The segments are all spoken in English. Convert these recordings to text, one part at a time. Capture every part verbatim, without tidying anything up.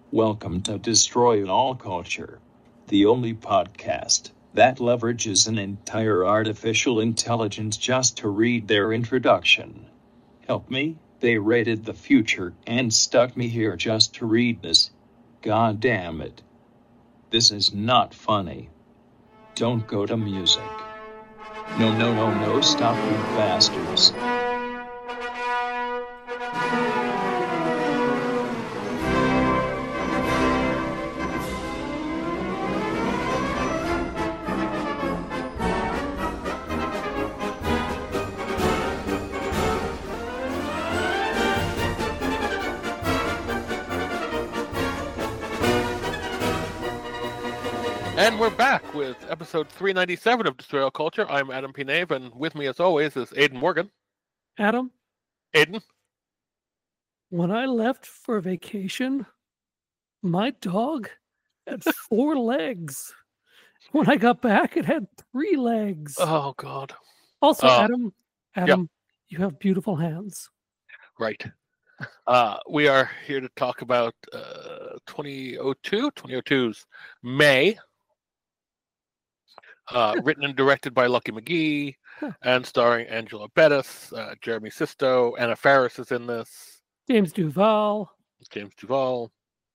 Welcome to Destroy All Culture, the only podcast that leverages an entire artificial intelligence just to read their introduction. Help me, they raided the future and stuck me here just to read this. God damn it. This is not funny. Don't go to music. No, no, no, no, stop, you bastards. And we're back with episode three ninety-seven of Destroy All Culture. I'm Adam P. Nave, and with me, as always, is Aidan Morgan. Adam? Aidan? When I left for vacation, my dog had four legs. When I got back, it had three legs. Oh, God. Also, uh, Adam, Adam, yeah. You have beautiful hands. Right. Uh, we are here to talk about uh, twenty oh two, twenty oh two's May. Uh, written and directed by Lucky McGee, huh. and starring Angela Bettis, uh, Jeremy Sisto, Anna Faris is in this. James Duval. James Duval.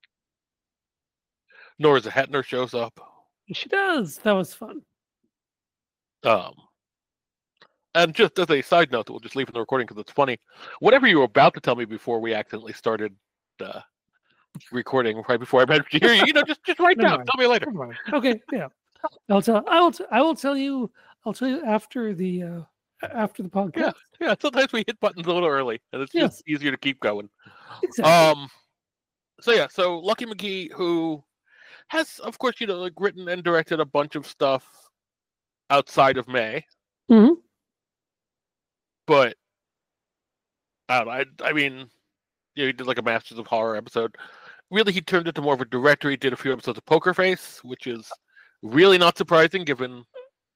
Nora Hetner shows up. She does. That was fun. Um, and just as a side note, we'll just leave in the recording because it's funny. Whatever you were about to tell me before we accidentally started uh, recording, right before I met you, you know, just just write down. Tell me later. Okay. Yeah. I'll tell. I will. T- I will tell you. I'll tell you after the uh, after the podcast. Yeah, yeah. Sometimes we hit buttons a little early, and it's yes. just easier to keep going. Exactly. Um. So yeah. So Lucky McGee, who has, of course, you know, like written and directed a bunch of stuff outside of May. Mm-hmm. But I don't know. I, I mean, yeah, he did like a Masters of Horror episode. Really, he turned into more of a director. He did a few episodes of Poker Face, which is really not surprising, given.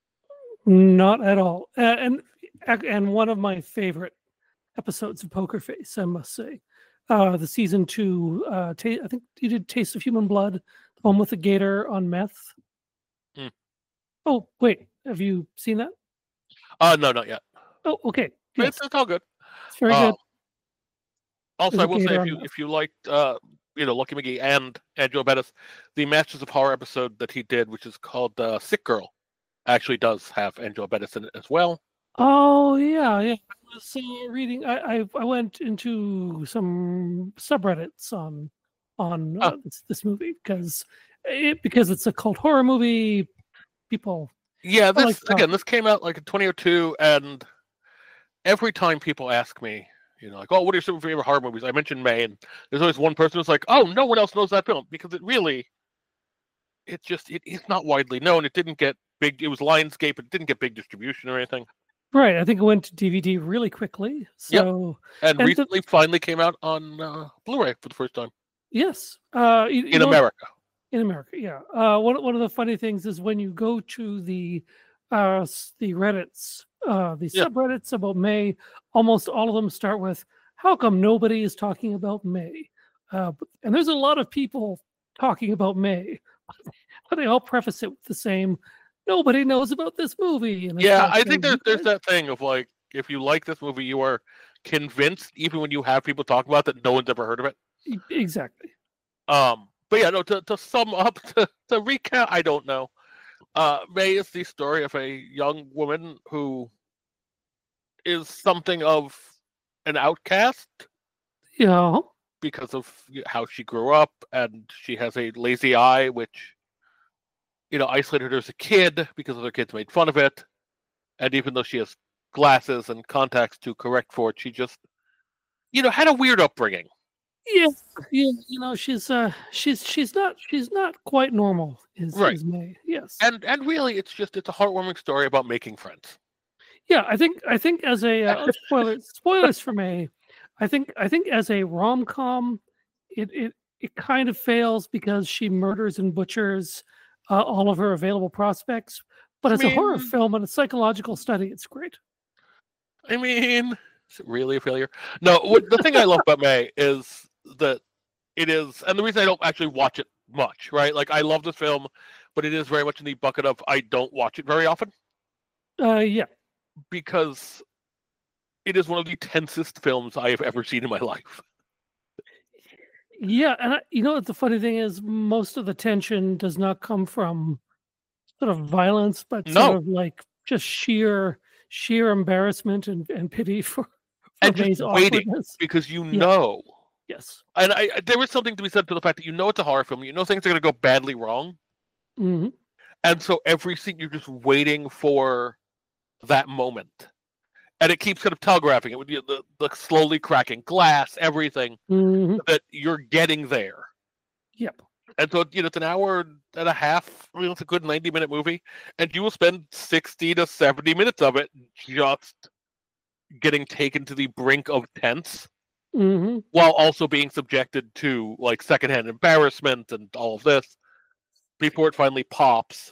Not at all, uh, and and one of my favorite episodes of Poker Face, I must say, uh, the season two. Uh, ta- I think you did Taste of Human Blood, the one with the gator on meth. Hmm. Oh wait, have you seen that? Uh no, not yet. Oh, okay. Yes. It's, it's all good. It's very uh, good. Also, There's I will say if you meth. if you liked uh. you know, Lucky McGee and Angela Bettis, the Masters of Horror episode that he did, which is called uh, Sick Girl, actually does have Angela Bettis in it as well. Oh, yeah, yeah. I was uh, reading, I, I I went into some subreddits on on uh, oh. this, this movie because it, because it's a cult horror movie. People. Yeah, this like again, this came out like in twenty oh two, and every time people ask me, you know, like, oh, what are your super favorite horror movies? I mentioned May, and there's always one person who's like, oh, no one else knows that film, because it really, it just, it, it's not widely known. It didn't get big, it was Lionsgate, it didn't get big distribution or anything. Right, I think it went to D V D really quickly. So, yep. and, and recently the, finally came out on uh, Blu-ray for the first time. Yes. Uh, you, in you know, America. In America, yeah. Uh, one, one of the funny things is when you go to the uh, the Reddits, uh, the yeah. subreddits about May, almost all of them start with, how come nobody is talking about May? Uh, and there's a lot of people talking about May, but they all preface it with the same, nobody knows about this movie. And yeah, I think there's, there's that thing of like, if you like this movie, you are convinced, even when you have people talk about that, no one's ever heard of it. Exactly. Um, but yeah, no, to, to sum up, to, to recap, I don't know. Uh, May is the story of a young woman who is something of an outcast. Yeah. Because of how she grew up, and she has a lazy eye, which, you know, isolated her as a kid because other kids made fun of it. And even though she has glasses and contacts to correct for it, she just, you know, had a weird upbringing. Yeah, yeah, you know, she's uh, she's she's not she's not quite normal. Is, right. is May? Yes, and and really, it's just it's a heartwarming story about making friends. Yeah, I think I think as a uh, spoilers spoilers for May, I think I think as a rom com, it it it kind of fails because she murders and butchers uh, all of her available prospects. But I as mean, a horror film and a psychological study, it's great. I mean, is it really a failure? No, what, the thing I love about May is that it is, and the reason I don't actually watch it much, right? Like I love this film, but it is very much in the bucket of I don't watch it very often. Uh, yeah. Because it is one of the tensest films I have ever seen in my life. Yeah, and I, you know what the funny thing is? Most of the tension does not come from sort of violence, but No. sort of like just sheer sheer embarrassment and, and pity for, for And May's just waiting, awkwardness. because you Yeah. know. Yes. And I, I- there is something to be said to the fact that you know it's a horror film. You know things are going to go badly wrong. hmm And so every scene you're just waiting for that moment. And it keeps kind of telegraphing it with the, the, the slowly cracking glass, everything, hmm that you're getting there. Yep. And so, you know, it's an hour and a half. I mean, it's a good ninety minute movie. And you will spend sixty to seventy minutes of it just getting taken to the brink of tense, hmm while also being subjected to like secondhand embarrassment and all of this before it finally pops.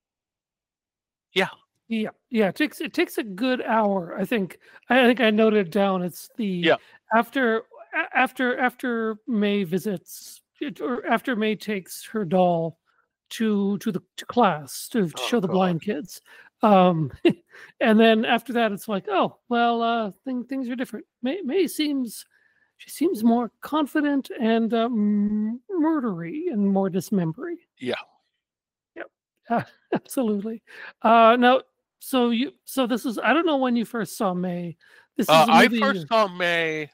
Yeah, yeah. It takes it takes a good hour. I think. I think I noted down. It's the Yeah. after a- after after May visits it- or after May takes her doll to to the to class to, to Oh, show the God. blind kids, um, and then after that it's like, oh well, uh, thing, things are different. May May seems she seems more confident and um, murdery and more dismembery. Yeah. Uh, absolutely. Uh, now, so you, so this is, I don't know when you first saw May. This is Uh, a I movie. first saw May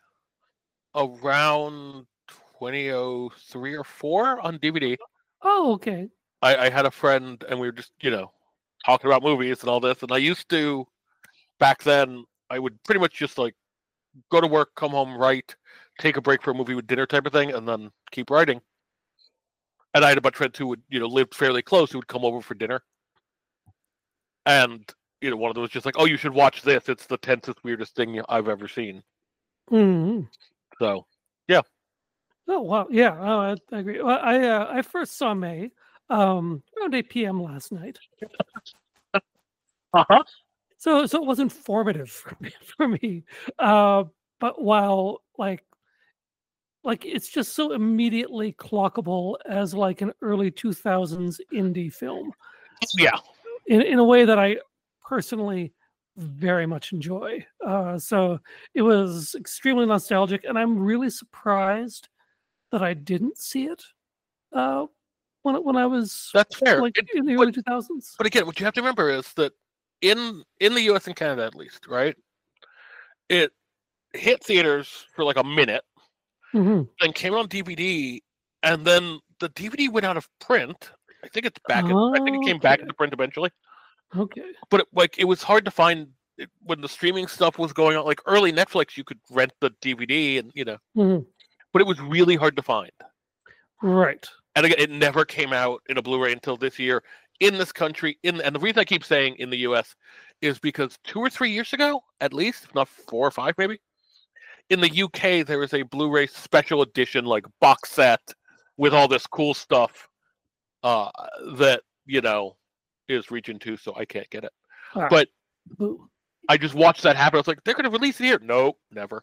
around twenty oh three or four on D V D. Oh, okay. I, I had a friend, and we were just, you know, talking about movies and all this. And I used to, back then, I would pretty much just like go to work, come home, write, take a break for a movie with dinner type of thing, and then keep writing. And I had a bunch of friends who would, you know, lived fairly close, who would come over for dinner. And, you know, one of them was just like, oh, you should watch this. It's the tensest, weirdest thing I've ever seen. hmm So, Oh, wow. Yeah, oh, I, I agree. Well, I, uh, I first saw May um, around eight p.m. last night. uh-huh. So, so it wasn't formative for me. For me. Uh, but while like, like it's just so immediately clockable as like an early two thousands indie film. Yeah. in, in a way that I personally very much enjoy. Uh, so it was extremely nostalgic, and I'm really surprised that I didn't see it uh, when when I was That's fair. like It- in the but- early two thousands. But again, what you have to remember is that in in the U S and Canada, at least, right? It hit theaters for like a minute, hmm then came on D V D, and then the D V D went out of print. I think it's back. In, I think it came back Okay. into print eventually. Okay. But it, like, it was hard to find it, when the streaming stuff was going on. Like early Netflix, you could rent the D V D, and you know, Mhm. but it was really hard to find. Right. And again, it never came out in a Blu-ray until this year in this country. In and the reason I keep saying in the U S is because two or three years ago, at least, if not four or five, maybe, in the U K there is a Blu-ray special edition, like box set with all this cool stuff uh, that you know is region two, so I can't get it. Ah, But boo. I just watched that happen. I was like, they're going to release it here. No, never.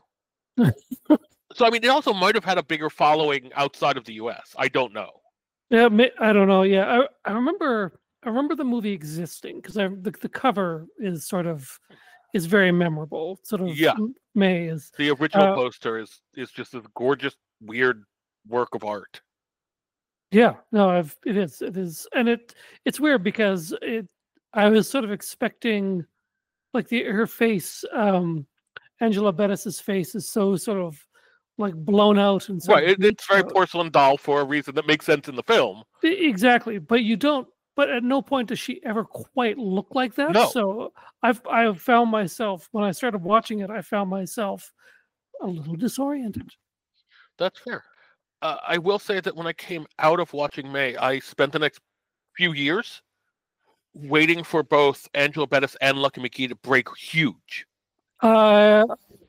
So I mean, it also might have had a bigger following outside of the U S. I don't know. Yeah, ma- I don't know. Yeah, I, I remember. I remember the movie existing because the the cover is sort of is very memorable. Sort of Yeah. M- May is The original Uh, poster is is just this gorgeous, weird work of art. yeah. No, I've it is it is, and it it's weird because it. I was sort of expecting, like the her face, um, Angela Bettis's face is so sort of like blown out and sort Right, of it, it's very bleached out. porcelain doll for a reason that makes sense in the film. E- Exactly, but you don't. But at no point does she ever quite look like that. No. So I've I've found myself when I started watching it, I found myself a little disoriented. That's fair. Uh, I will say that when I came out of watching May, I spent the next few years waiting for both Angela Bettis and Lucky McKee to break huge. Uh,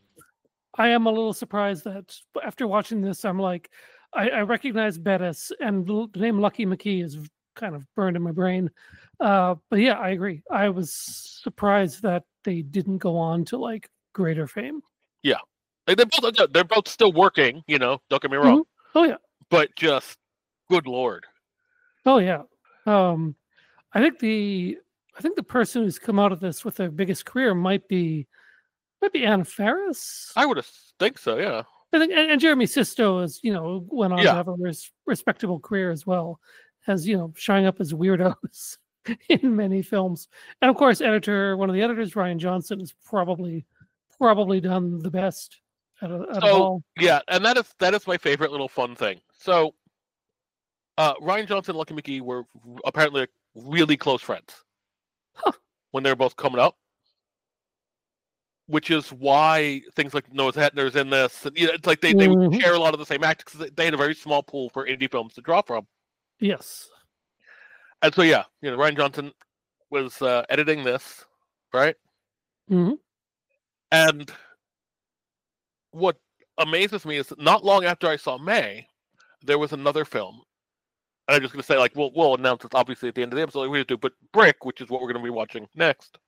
I am a little surprised that after watching this, I'm like, I, I recognize Bettis, and the the name Lucky McKee is kind of burned in my brain. Uh, but yeah, I agree. I was surprised that they didn't go on to like greater fame. Like, they're both they're both still working, you know. Don't get me wrong. Oh yeah, but just good lord. Oh yeah. Um, I think the I think the person who's come out of this with their biggest career might be might be Anna Faris. I would think so, yeah. I think, and, and Jeremy Sisto is, you know, went on Yeah. to have a res- respectable career as well, as, you know, showing up as weirdos in many films. And of course, editor, one of the editors, Ryan Johnson, has probably probably done the best out of, out of So all. yeah, and that is that is my favorite little fun thing. So uh, Ryan Johnson and Lucky McGee were apparently like, really close friends Huh. when they were both coming up, which is why things like Noah Hetner's in this. And, you know, it's like they, they would Mhm. share a lot of the same actors because they had a very small pool for indie films to draw from. Yes. And so yeah, you know, Ryan Johnson was uh, editing this, right? hmm And what amazes me is that not long after I saw May, there was another film. And I'm just going to say, like, we'll, we'll announce it obviously at the end of the episode, like we do, but Brick, which is what we're going to be watching next.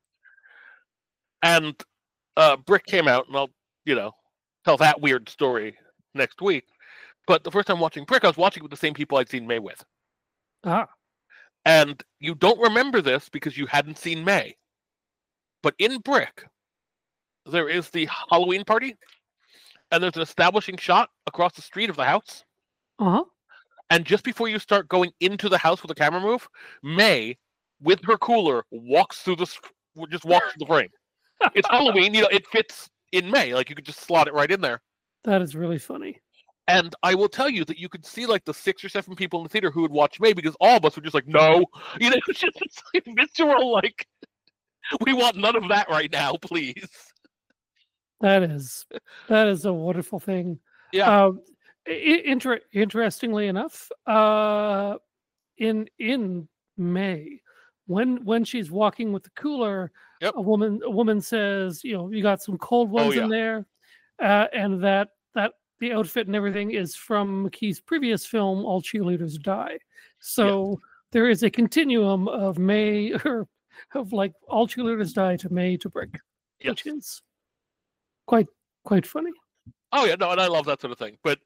And uh, Brick came out, and I'll, you know, tell that weird story next week. But the first time watching Brick, I was watching with the same people I'd seen May with. Ah. And you don't remember this because you hadn't seen May. But in Brick, there is the Halloween party, and there's an establishing shot across the street of the house. Uh-huh. And just before you start going into the house with a camera move, May, with her cooler, walks through the just walks through the frame. It's Halloween, you know, it fits in May. Like, you could just slot it right in there. That is really funny. And I will tell you that you could see, like, the six or seven people in the theater who would watch May, because all of us were just like, no. You know, it's just it's like visceral, like, we want none of that right now, please. That is that is a wonderful thing. Yeah. Um, I- inter- interestingly enough, uh, in in May, when when she's walking with the cooler, Yep. a woman a woman says, you know, you got some cold ones yeah. in there, uh, and that that the outfit and everything is from McKee's previous film, All Cheerleaders Die. So there is a continuum of May or of like All Cheerleaders Die to May to Brick, Yes. which is quite quite funny. Oh yeah, no, and I love that sort of thing. But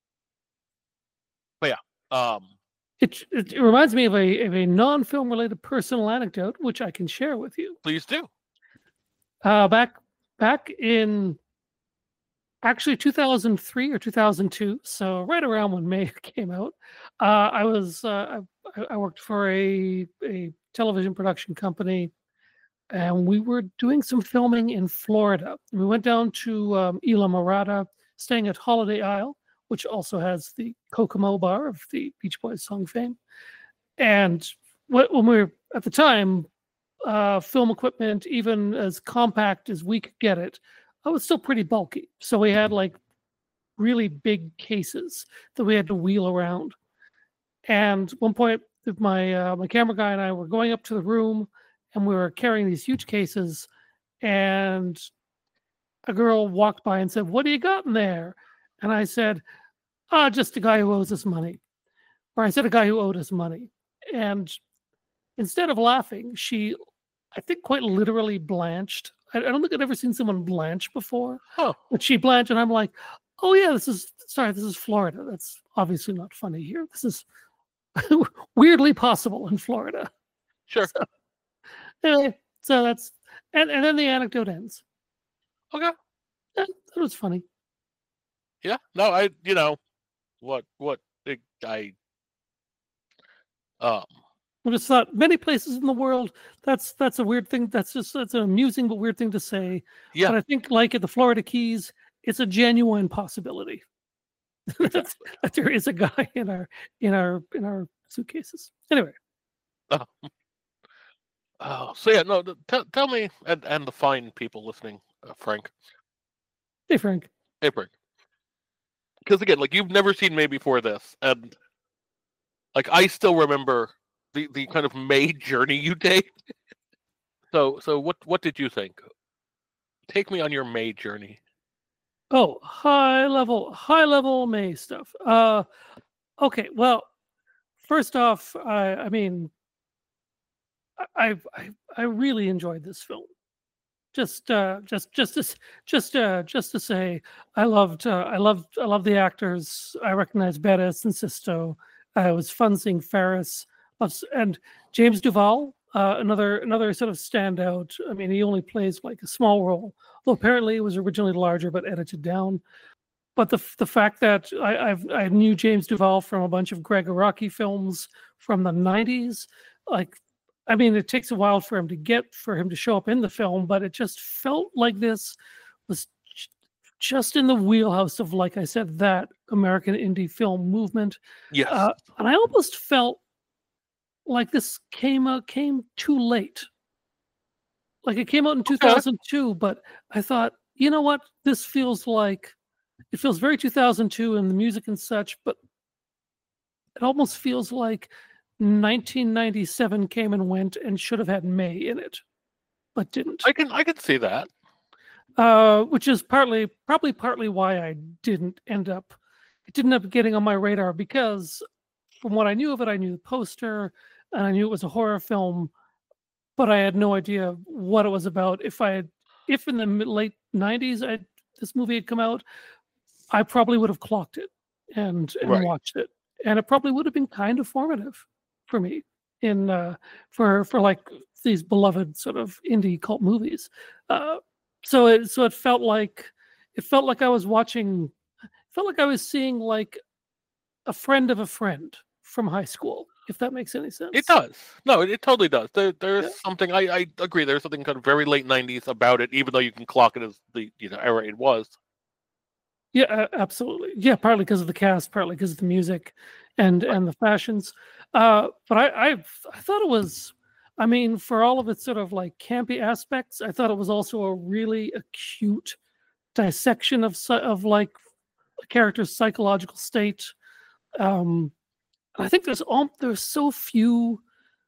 but yeah. Um It, it it reminds me of a of a non-film related personal anecdote, which I can share with you. please do. Uh, back back in actually two thousand three or two thousand two, so right around when May came out, uh, I was uh, I, I worked for a a television production company, and we were doing some filming in Florida. We went down to um, Isla Mirada, staying at Holiday Isle, which also has the Kokomo bar of the Beach Boys song fame. And wh- when we were at the time, uh, film equipment, even as compact as we could get it, it was still pretty bulky. So we had like really big cases that we had to wheel around. And at one point, my uh, my camera guy and I were going up to the room, and we were carrying these huge cases, and a girl walked by and said, "What do you got in there?" And I said, "Ah, just a guy who owes us money." Or I said, "A guy who owed us money." And instead of laughing, she, I think, quite literally blanched. I, I don't think I'd ever seen someone blanch before. Huh. But she blanched, and I'm like, "Oh yeah, this is sorry, this is Florida. That's obviously not funny here. This is weirdly possible in Florida." Sure. So, anyway, so that's and, and then the anecdote ends. Okay. That, that was funny. Yeah. No, I you know what what big I um I just thought many places in the world, that's that's a weird thing. That's just that's an amusing but weird thing to say. yeah. But I think like at the Florida Keys, it's a genuine possibility that, that there is a guy in our in our in our suitcases. Anyway, Oh, oh so yeah, no, th- tell tell me and, and the fine people listening, uh, Frank. hey Frank. Hey Frank. Because again, like you've never seen May before this, and like I still remember the, the kind of May journey you take. so so what what did you think? Take me on your May journey. Oh, high level, high level May stuff. Uh, okay. Well, first off, I I mean, I I I really enjoyed this film. just uh, just just to, s- just uh, just to say, I loved uh, I loved I love the actors. I recognize Bettis and Sisto. Uh, it was fun seeing Ferris. Loves- and James Duval, uh, another another sort of standout. I mean, he only plays like a small role, though apparently it was originally larger but edited down. But the the fact that I I've, I knew James Duval from a bunch of Greg Araki films from the nineties, like, I mean, it takes a while for him to get for him to show up in the film, but it just felt like this was j- just in the wheelhouse of, like I said, that American indie film movement. Yes. Uh, and I almost felt like this came out came too late. Like it came out in two thousand two, but I thought, you know what, this feels like it feels very two thousand two in the music and such, but it almost feels like nineteen ninety-seven came and went and should have had May in it, but didn't. I can I can see that. Uh, which is partly, probably partly why I didn't end up, it didn't end up getting on my radar, because from what I knew of it, I knew the poster and I knew it was a horror film, but I had no idea what it was about. If I had, if in the mid- late nineties, I this movie had come out, I probably would have clocked it and and Right. watched it, and it probably would have been kind of formative for me in uh, for for like these beloved sort of indie cult movies. Uh, so it so it felt like it felt like I was watching, felt like I was seeing like a friend of a friend from high school, if that makes any sense. It does. No, it, it totally does. There, there's Yeah. something I, I agree. There's something kind of very late nineties about it, even though you can clock it as the you know era it was. Yeah, uh, absolutely. Yeah, partly because of the cast, partly because of the music, and Right. and the fashions. Uh, but I, I I thought it was, I mean, for all of its sort of like campy aspects, I thought it was also a really acute dissection of psy- of like a character's psychological state. Um, I think there's all there's so few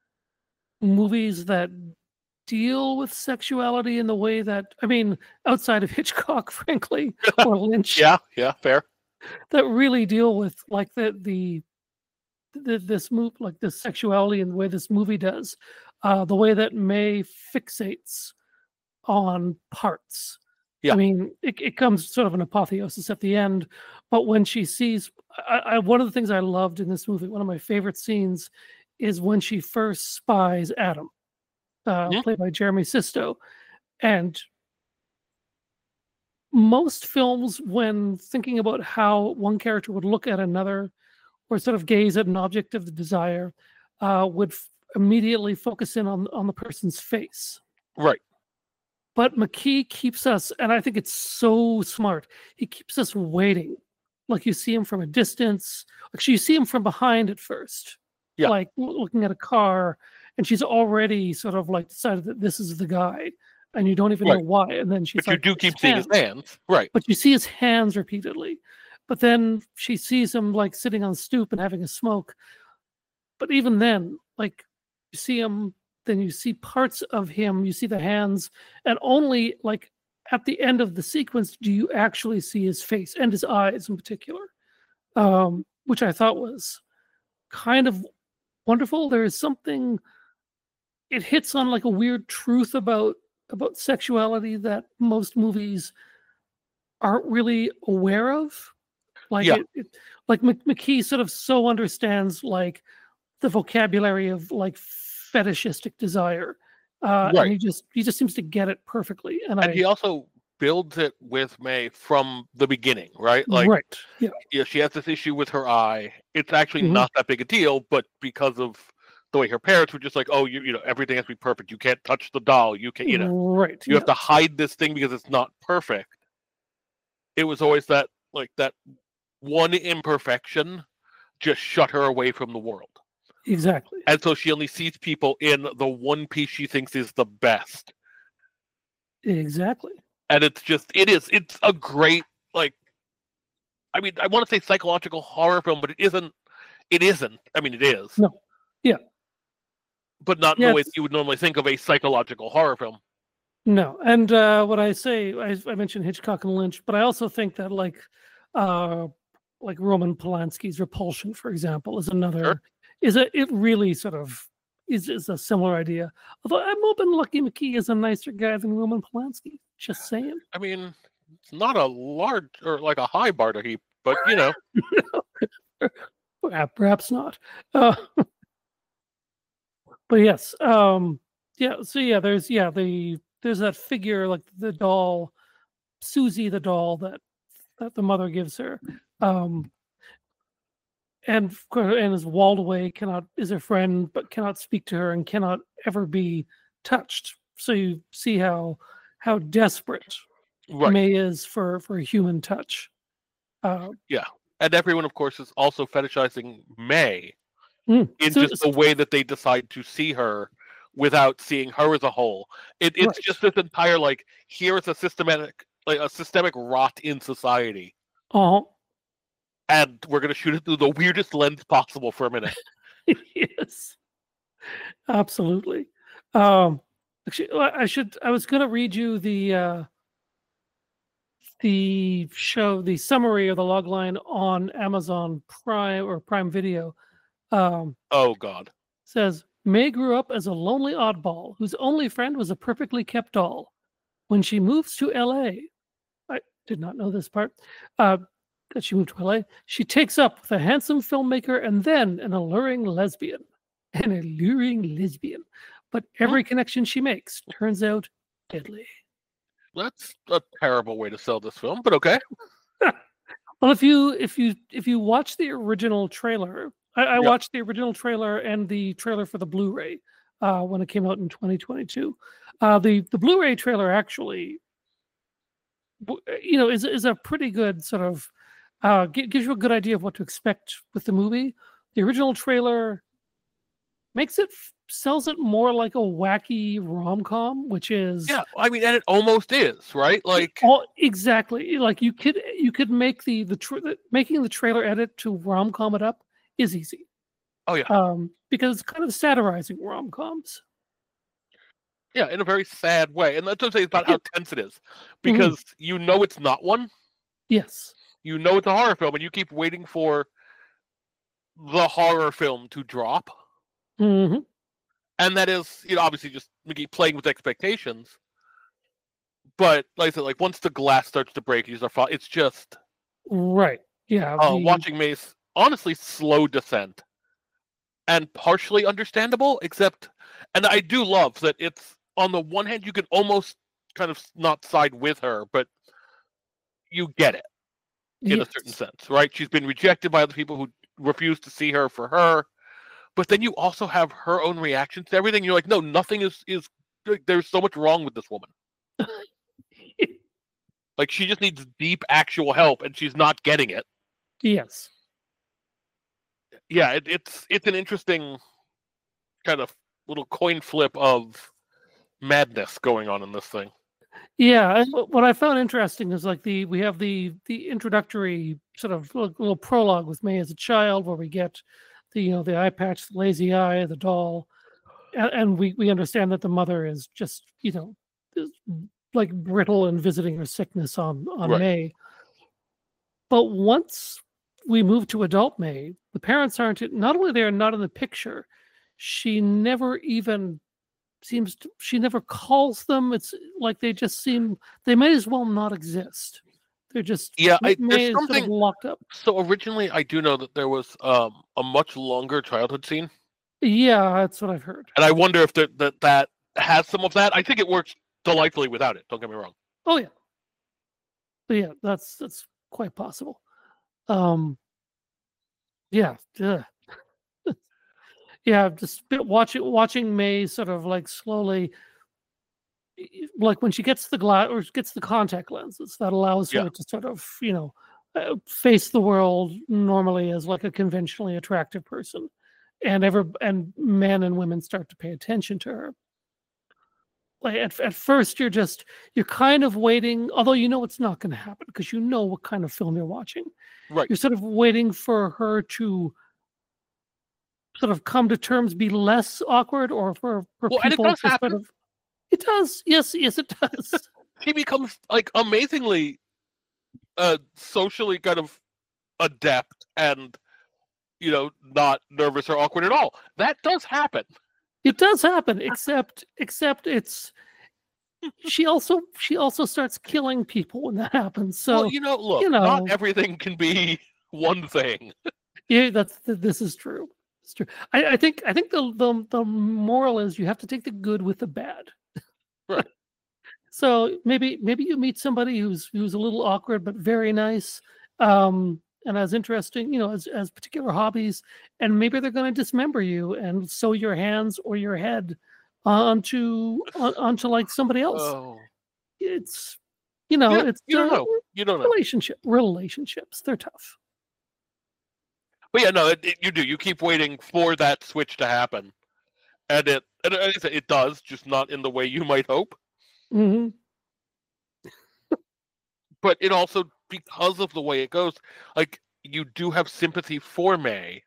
movies that deal with sexuality in the way that, I mean, outside of Hitchcock, frankly, or Lynch, Yeah, yeah, fair. that really deal with like the the, the this move, like this sexuality, and the way this movie does, uh, the way that May fixates on parts. Yeah. I mean, it, it comes sort of an apotheosis at the end, but when she sees, I, I, one of the things I loved in this movie, one of my favorite scenes, is when she first spies Adam, uh, Mhm. played by Jeremy Sisto, and most films, when thinking about how one character would look at another or sort of gaze at an object of the desire, uh, would f- immediately focus in on, on the person's face. Right. But McKee keeps us, and I think it's so smart, he keeps us waiting. Like you see him from a distance, actually, you see him from behind at first, Yeah. like loo- looking at a car, and she's already sort of like decided that this is the guy, and you don't even know Right. why. And then she's But you like, do "His keep seeing his hands." hands. Right. But you see his hands repeatedly. But then she sees him like sitting on the stoop and having a smoke. But even then, like you see him, then you see parts of him, you see the hands, and only like at the end of the sequence do you actually see his face and his eyes in particular, um, which I thought was kind of wonderful. There is something, it hits on like a weird truth about about sexuality that most movies aren't really aware of. Like Yeah. it, it like Mc- McKee sort of so understands like the vocabulary of like fetishistic desire, uh, and Right. he just he just seems to get it perfectly. And, And I he also builds it with May from the beginning, right? Like, right, yeah, yeah, she has this issue with her eye. It's actually Mhm. not that big a deal, but because of the way her parents were just like, oh, you you know, everything has to be perfect. You can't touch the doll. You can't, you know, right, you yeah, have to hide this thing because it's not perfect. It was always that like that one imperfection just shut her away from the world. exactly, And so she only sees people in the one piece she thinks is the best. exactly. And it's just it is it's a great like I mean I want to say psychological horror film, but it isn't it isn't. I mean it is. No, yeah, But not in yeah, the ways it's- you would normally think of a psychological horror film. no. And uh, what I say, I, I mentioned Hitchcock and Lynch, but I also think that like, uh, like Roman Polanski's Repulsion, for example, is another Sure. is a it really sort of is, is a similar idea. Although I'm hoping Lucky McKee is a nicer guy than Roman Polanski. Just saying. I mean, it's not a large or like a high bar to heap, but you know. Perhaps not. Uh, but yes, um, yeah. So yeah, there's yeah the there's that figure like the doll, Susie the doll that that the mother gives her, um, and of course, and is walled away. Cannot is her friend, but cannot speak to her and cannot ever be touched. So you see how how desperate Right. May is for for human touch. Uh, yeah. And everyone, of course, is also fetishizing May mm, in so- just the way that they decide to see her without seeing her as a whole. It, it's Right. just this entire, like, here's a systematic, like a systemic rot in society, uh, and we're going to shoot it through the weirdest lens possible for a minute. yes, absolutely. Um, actually, I I should. I was going to read you the uh, the show, the summary or the log line on Amazon Prime or Prime Video. Um, Oh, God. says May grew up as a lonely oddball whose only friend was a perfectly kept doll. When she moves to L A, I did not know this part. Uh, that she moved to L A, she takes up with a handsome filmmaker and then an alluring lesbian. An alluring lesbian. But every connection she makes turns out deadly. That's a terrible way to sell this film, but okay. Well, if you if you if you watch the original trailer, I, I Yep. watched the original trailer and the trailer for the Blu-ray uh, when it came out in twenty twenty-two. Uh, the the Blu-ray trailer actually, w- you know, is is a pretty good sort of uh, gi- gives you a good idea of what to expect with the movie. The original trailer makes it f- sells it more like a wacky rom-com, which is Yeah, I mean, and it almost is, right? Like, all exactly like you could you could make the the, tra- the making the trailer edit to rom-com it up is easy. Oh, yeah. Um, because it's kind of satirizing rom-coms. yeah, in a very sad way. And that's what I'm saying about how tense it is. Because you know it's not one. Yes. You know it's a horror film, and you keep waiting for the horror film to drop. hmm And that is, you know, obviously just Mickey playing with expectations. But like I said, like once the glass starts to break, these are fa- it's just Right. Yeah. uh, the- watching Mace honestly slow descent, and partially understandable. Except, and I do love that it's on the one hand you can almost kind of not side with her, but you get it in a certain yes. sense, right? She's been rejected by other people who refuse to see her for her. But then you also have her own reactions to everything. You're like, no, nothing is is. Like, there's so much wrong with this woman. Like she just needs deep, actual help, and she's not getting it. Yes. Yeah, it, it's it's an interesting kind of little coin flip of madness going on in this thing. Yeah, and wh- what I found interesting is like the we have the the introductory sort of little, little prologue with May as a child, where we get the you know the eye patch, the lazy eye, the doll, and, and we we understand that the mother is just you know is like brittle and visiting her sickness on on Right. May. But once we move to adult May, the parents aren't not only they're not in the picture, she never even seems to, she never calls them. It's like they just seem they may as well not exist. They're just Yeah, I, May there's is sort of something. locked up. So originally, I do know that there was um, a much longer childhood scene, Yeah, that's what I've heard. and I wonder if that that that has some of that. I think it works delightfully without it. Don't get me wrong. Oh yeah, but yeah, that's that's quite possible. Um, yeah, ugh. yeah, just bit- watching watching May sort of like slowly, like when she gets the glass or gets the contact lenses, that allows her Yeah. to sort of you know uh, face the world normally as like a conventionally attractive person, and ever and men and women start to pay attention to her. Like at, at first you're just you're kind of waiting, although you know it's not going to happen because you know what kind of film you're watching. Right. You're sort of waiting for her to sort of come to terms, be less awkward, or for, for Well, and it people does to happen. sort of. It does, yes, yes, it does. She becomes like amazingly uh socially kind of adept and you know not nervous or awkward at all. That does happen. It does happen, except except it's she also she also starts killing people when that happens. So well, you know, look, you know, not everything can be one thing. Yeah, that's this is true. It's true. I, I think I think the, the the moral is you have to take the good with the bad. Right. So maybe maybe you meet somebody who's who's a little awkward but very nice, um, and has interesting, you know, as as particular hobbies, and maybe they're going to dismember you and sew your hands or your head onto on, onto like somebody else. Oh. It's you know, Yeah, it's you don't uh, know. You don't know. relationship relationships. They're tough. But yeah, no, it, it, you do. You keep waiting for that switch to happen, and it and it, it does, just not in the way you might hope. hmm But it also, because of the way it goes, like you do have sympathy for May,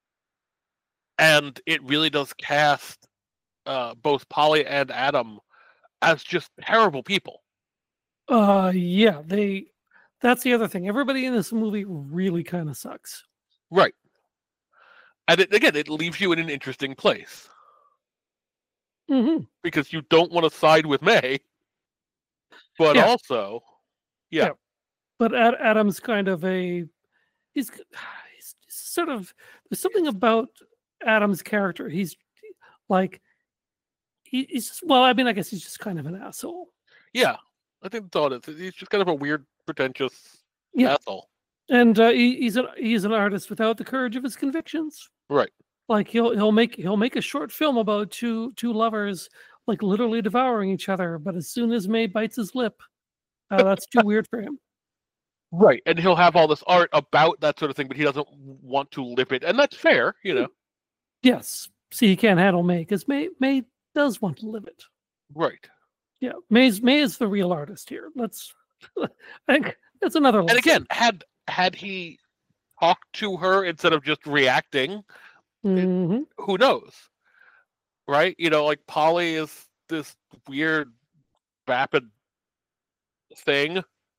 and it really does cast uh, both Polly and Adam as just terrible people. Uh, yeah, they. That's the other thing. Everybody in this movie really kind of sucks. Right. And it, again, it leaves you in an interesting place. Mm-hmm. Because you don't want to side with May, but Yeah. also, yeah. Yeah. But Ad- Adam's kind of a. He's, he's sort of. There's something about Adam's character. He's like. He, he's just, well, I mean, I guess he's just kind of an asshole. Yeah. I think that's all it is. He's just kind of a weird, pretentious Yeah. asshole. And uh, he, he's an he's an artist without the courage of his convictions. Right. Like he'll he'll make he'll make a short film about two two lovers like literally devouring each other, but as soon as May bites his lip, uh, that's too weird for him. Right. And he'll have all this art about that sort of thing, but he doesn't want to live it, and that's fair, you know. Yes. See, he can't handle May because May May does want to live it. Right. Yeah, May's May is the real artist here. Let's. I think that's another. And again, had had he talked to her instead of just reacting, mm-hmm. it, who knows? Right? You know, like Polly is this weird, vapid thing.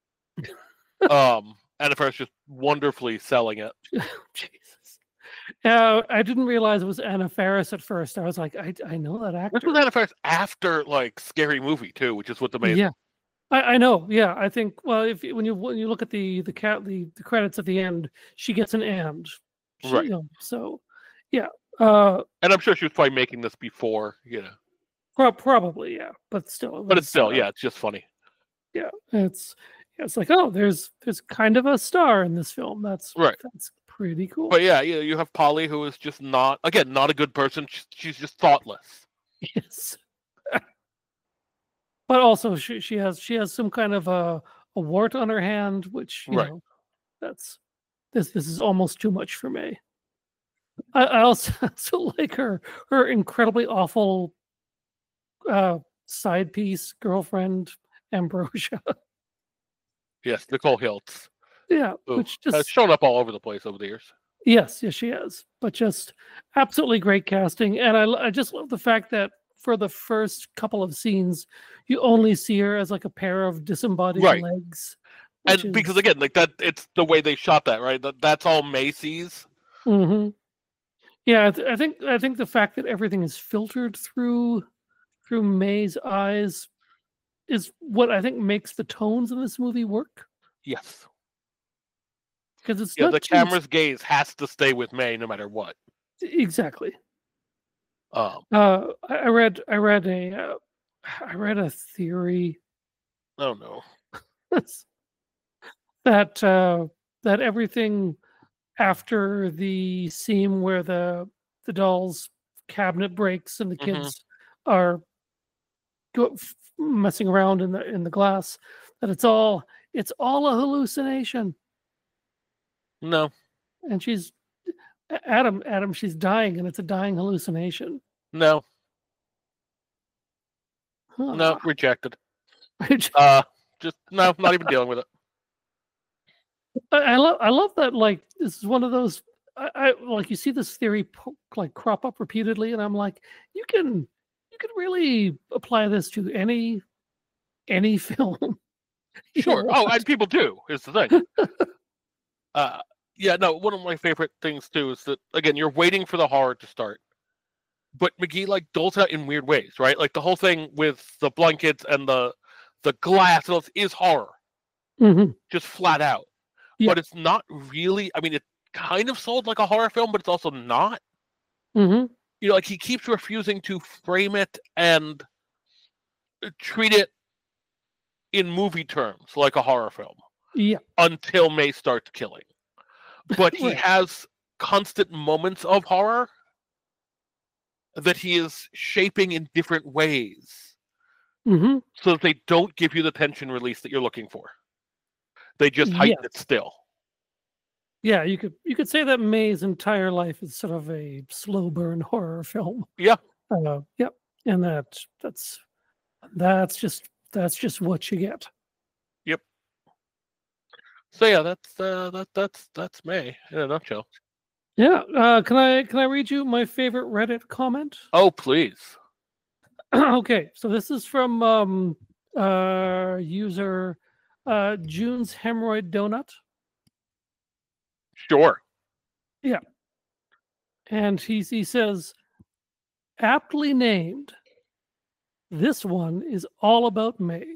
um, and Anna is just wonderfully selling it. Jesus. Uh, I didn't realize it was Anna Faris at first. I was like, I I know that actor. This was Anna Faris after like Scary Movie too, which is what's amazing. Yeah. I, I know, yeah. I think well, if when you when you look at the the cat the, the credits at the end, she gets an and, she, right? You know, so, yeah. Uh, and I'm sure she was probably making this before, you know. Pro- probably, yeah. But still, it but was, it's still, uh, yeah, it's just funny. Yeah, it's it's like oh, there's there's kind of a star in this film. That's right. That's pretty cool. But yeah, you you have Polly, who is just not again not a good person. She's, she's just thoughtless. Yes. But also, she she has she has some kind of a, a wart on her hand, which you right. know, that's this this is almost too much for me. I, I also, also like her her incredibly awful uh, side piece girlfriend Ambrosia. Yes, Nicole Hiltz. Yeah, Ooh, which just has shown up all over the place over the years. Yes, yes, she has. But just absolutely great casting, and I I just love the fact that for the first couple of scenes, you only see her as like a pair of disembodied right. legs. And is... because again, like that, it's the way they shot that, right? That that's all Macy's. Mm-hmm. Yeah, I, th- I think I think the fact that everything is filtered through through May's eyes is what I think makes the tones in this movie work. Yes, because it's yeah, not the too... camera's gaze has to stay with May no matter what. Exactly. Um, uh, I, I read I read a uh, I read a theory. Oh no. that uh, that everything after the scene where the the doll's cabinet breaks and the kids mm-hmm. are go, f- messing around in the in the glass, that it's all it's all a hallucination. No. And she's Adam Adam she's dying, and it's a dying hallucination. No. Huh. No, rejected. uh just no, not even dealing with it. I, I love I love that, like, this is one of those I, I like you see this theory po- like crop up repeatedly, and I'm like, you can you can really apply this to any any film. Sure. Oh, and people do, is the thing. uh yeah, no, one of my favorite things too is that again, you're waiting for the horror to start. but McGee like doles it out in weird ways, right? Like the whole thing with the blankets and the the glass and all this is horror, Mm-hmm. just flat out. Yeah. But it's not really. I mean, it kind of sold like a horror film, but it's also not. Mm-hmm. You know, like he keeps refusing to frame it and treat it in movie terms like a horror film. Yeah. Until May starts killing. But he Right. has constant moments of horror that he is shaping in different ways Mm-hmm. so that they don't give you the tension release that you're looking for. They just heighten Yes. it still. Yeah, you could you could say that May's entire life is sort of a slow burn horror film. Yeah. Uh, yep. And that that's that's just that's just what you get. So yeah, that's uh, that that's that's May in a nutshell. Yeah. Uh, can I can I read you my favorite Reddit comment? Oh please. Okay, so this is from um, uh, user uh, June's Hemorrhoid Donut, Sure. and he he says, aptly named, this one is all about May,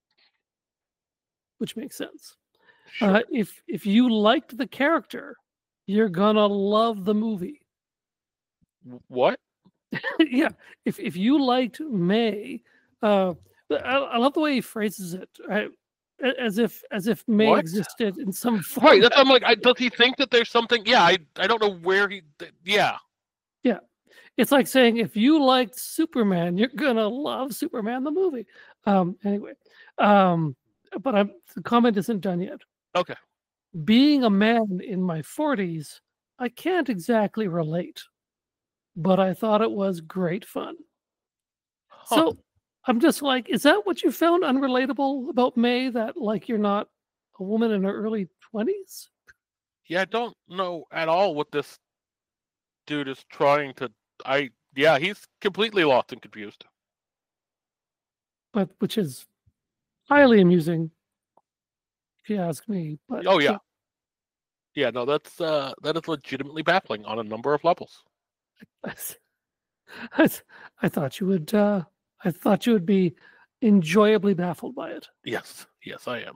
which makes sense. Sure. Uh, if if you liked the character, you're gonna love the movie. What? Yeah, if if you liked May, uh, I, I love the way he phrases it, right? A- As if as if May What? existed in some form. Right. That's I'm like. I, does he think that there's something? Yeah. I I don't know where he. th- Yeah. It's like saying if you liked Superman, you're gonna love Superman the movie. Um, anyway, um, but I'm, the comment isn't done yet. Okay. Being a man in my forties, I can't exactly relate, but I thought it was great fun. Huh. So I'm just like, is that what you found unrelatable about May? That like you're not a woman in her early twenties? Yeah. I don't know at all what this dude is trying to. I yeah. He's completely lost and confused. But which is highly amusing, if you ask me. But Oh yeah. Yeah. No. That's uh. That is legitimately baffling on a number of levels. I, th- I thought you would. Uh, I thought you would be enjoyably baffled by it. Yes. Yes, I am.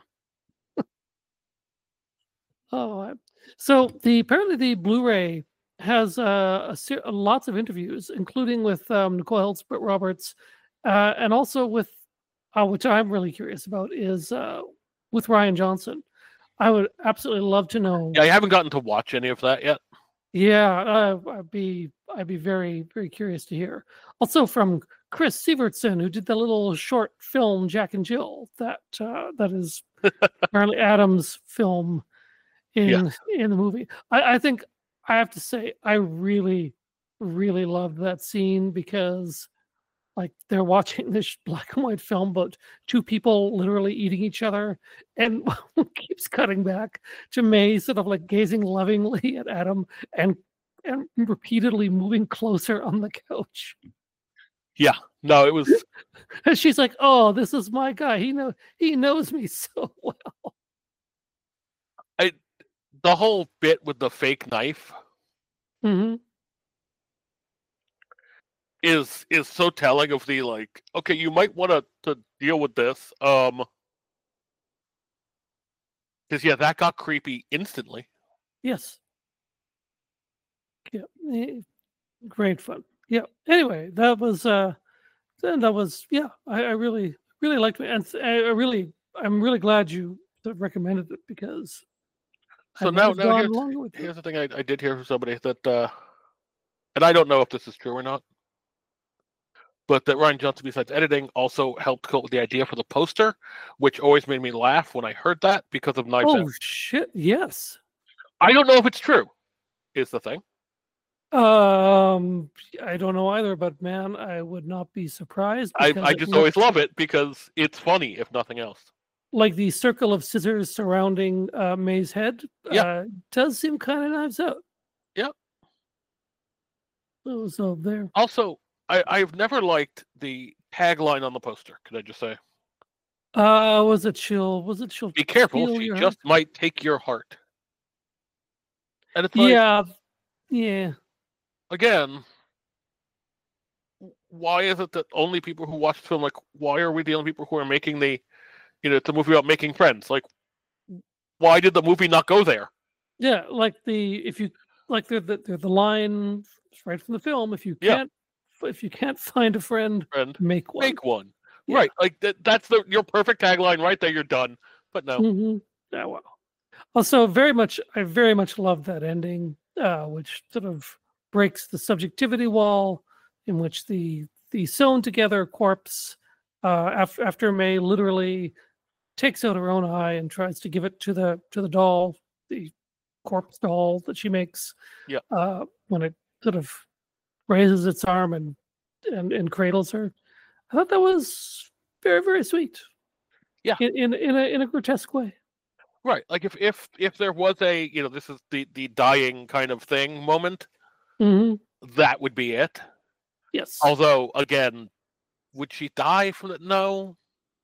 Oh, I- so the apparently the Blu-ray has uh, a ser- lots of interviews, including with um, Nicole Helsbert Roberts, uh, and also with, uh, which I'm really curious about, is uh, with Ryan Johnson. I would absolutely love to know. Yeah. I haven't gotten to watch any of that yet. Yeah, uh, I'd be I'd be very very curious to hear. Also from Chris Sievertson, who did the little short film Jack and Jill. That uh, that is apparently Adam's film in Yeah. in the movie. I, I think I have to say I really really loved that scene because like they're watching this black and white film about two people literally eating each other, and keeps cutting back to May sort of like gazing lovingly at Adam and and repeatedly moving closer on the couch. Yeah. No. It was. And she's like, "Oh, this is my guy. He know he knows me so well." The whole bit with the fake knife hmm is is so telling of the like. Okay, you might want to to deal with this. Um. Because yeah, that got creepy instantly. Yes. Yeah. eh, Great fun. Yeah. Anyway, that was uh then that was yeah, I, I really really liked it. And I I really I'm really glad you sort of recommended it because I So might now, have now gone here's, along with here's it. the thing I, I did hear from somebody that, uh, and I don't know if this is true or not, but that Ryan Johnson, besides editing, also helped come up with the idea for the poster, which always made me laugh when I heard that because of Knives Oh Out. shit, yes. I don't know if it's true, is the thing. Um I don't know either, but man, I would not be surprised I, because I it just looks always love it because it's funny, if nothing else. like the circle of scissors surrounding uh, May's head Yeah. uh, does seem kind of Knives Out. Yep. So, so there. Also, I, I've never liked the tagline on the poster, could I just say? Uh, was it chill? Was it chill? Be careful, Steal she your just might take your heart. And it's like, Yeah, yeah. again, why is it that only people who watch the film, like, why are we the only people who are making the, you know, it's a movie about making friends? Like, why did the movie not go there? Yeah, like the if you like the the, the line right from the film. If you can't yeah. if you can't find a friend, friend make one. Make one. Yeah. Right. Like that. That's the your perfect tagline right there. You're done. But no. Mm-hmm. Yeah. Well. Also, very much. I very much love that ending, uh, which sort of breaks the subjectivity wall, in which the the sewn together corpse, uh, after after May literally takes out her own eye and tries to give it to the to the doll, the corpse doll that she makes. Yeah. Uh, when it sort of raises its arm and, and and cradles her, I thought that was very very sweet. Yeah. In in, in a in a grotesque way. Right. Like if if if there was a, you know, this is the the dying kind of thing moment, mm-hmm. that would be it. Yes. Although again, would she die from it? No.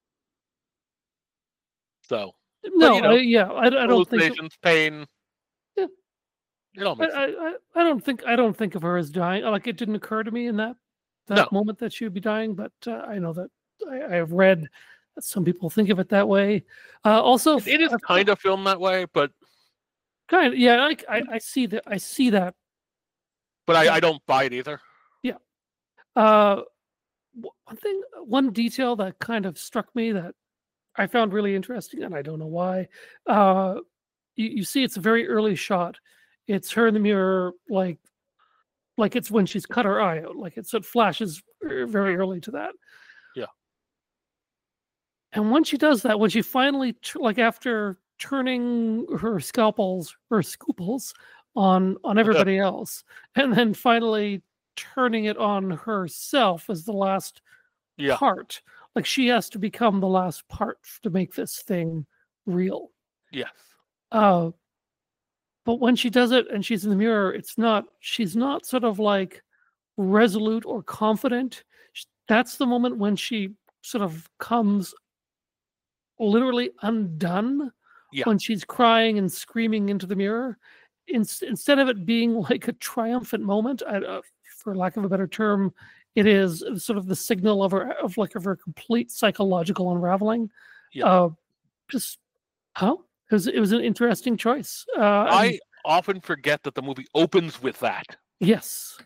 So no, but, you know, I, yeah, I, I don't think so. pain. Yeah, it all makes I, I, I don't think I don't think of her as dying. Like it didn't occur to me in that that no. moment that she would be dying. But uh, I know that I, I have read that some people think of it that way. Uh, also, it, it is uh, kind of filmed that way, but kind of yeah. I, I, I see that. I see that. But I, I don't buy it either. Yeah. Uh, one thing, one detail that kind of struck me that I found really interesting, and I don't know why. Uh, you, you see, it's a very early shot. It's her in the mirror, like, like it's when she's cut her eye out. Like it's, it flashes very early to that. Yeah. And when she does that, when she finally, like after turning her scalpels, her scooples on on everybody else, and then finally turning it on herself as the last yeah. part. Like she has to become the last part to make this thing real. Yes. Uh, but when she does it and she's in the mirror, it's not, she's not sort of like resolute or confident. That's the moment when she sort of comes literally undone. Yeah. When she's crying and screaming into the mirror. In, instead of it being like a triumphant moment, I, uh, for lack of a better term, it is sort of the signal of her, of like of her complete psychological unraveling. Yeah. Uh, just, huh? It was, it was an interesting choice. Uh, I and, often forget that the movie opens with that. Yes.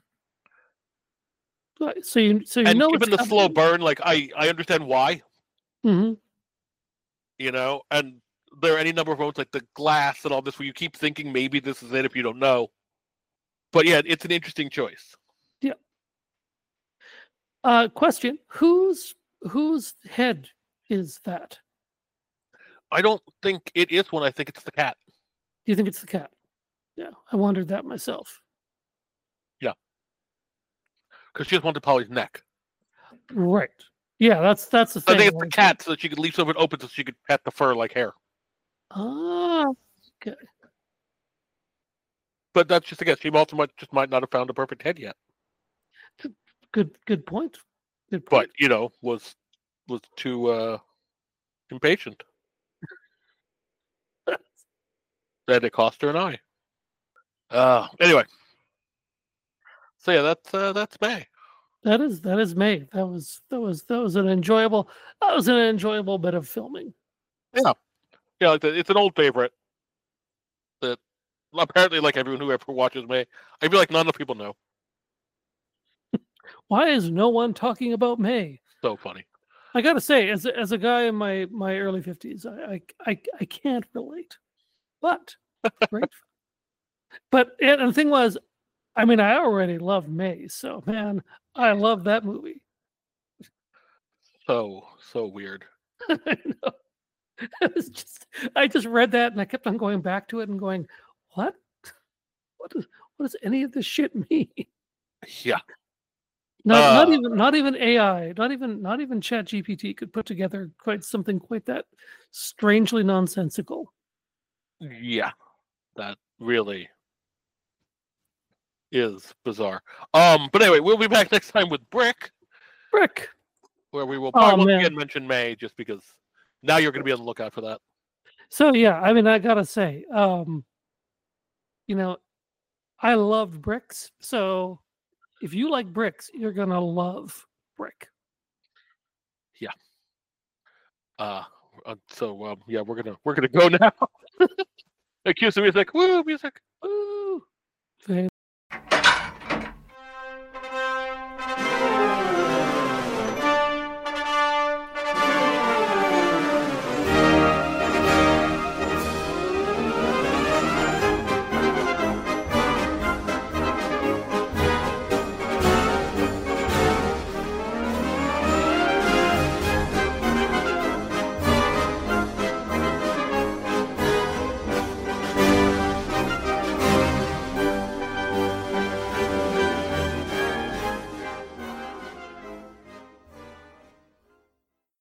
So you, so you and know, given the happening. Slow burn, like I, I understand why. Mm-hmm. You know, and there are any number of moments like the glass and all this where you keep thinking maybe this is it if you don't know. But yeah, it's an interesting choice. Yeah. Uh, question: Whose whose head is that? I don't think it is one. I think it's the cat. Do you think it's the cat? Yeah, I wondered that myself. Yeah, because she just wanted Polly's neck. Right. Yeah, that's that's the thing. I think it's the cat so that she could leave some of it open so she could pet the fur like hair. Ah, okay. But that's just a guess. She also might just might not have found a perfect head yet. Good, good point. Good point. But you know, was was too uh, impatient. That it cost her an eye. Uh, anyway, so yeah, that's uh, that's May. That is that is May. That was that was that was an enjoyable. That was an enjoyable bit of filming. Yeah, yeah, like the, it's an old favorite. That apparently, like everyone who ever watches May, I feel like not enough people know. Why is no one talking about May? So funny. I gotta say, as a, as a guy in my my early fifties, I, I I I can't relate. But right. But and the thing was, I mean, I already love May, so man, I love that movie. So so weird. I know. It was just, I just read that and I kept on going back to it and going, what? What does what does any of this shit mean? Yeah. Not, uh, not even not even A I, not even not even ChatGPT could put together quite something quite that strangely nonsensical. Yeah, that really is bizarre. Um, but anyway, we'll be back next time with Brick. Brick, where we will probably oh, once man. again mention May, just because now you're going to be on the lookout for that. So yeah, I mean, I gotta say, um, you know, I loved Bricks. So if you like Bricks, you're gonna love break. Yeah. Uh, uh so um, yeah, we're gonna we're gonna go now. Cue some music. Woo, music. Woo.